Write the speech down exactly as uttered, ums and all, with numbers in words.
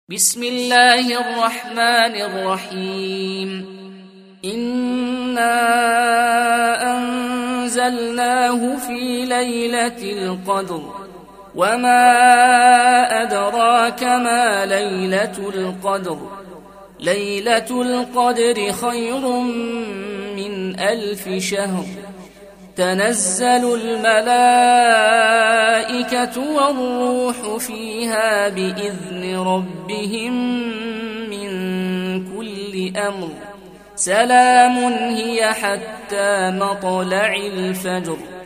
بسم الله الرحمن الرحيم إنا أنزلناه في ليلة القدر وما أدراك ما ليلة القدر ليلة القدر خير من ألف شهر تنزل الملائكة والروح فيها بإذن ربهم من كل أمر سلام هي حتى مطلع الفجر.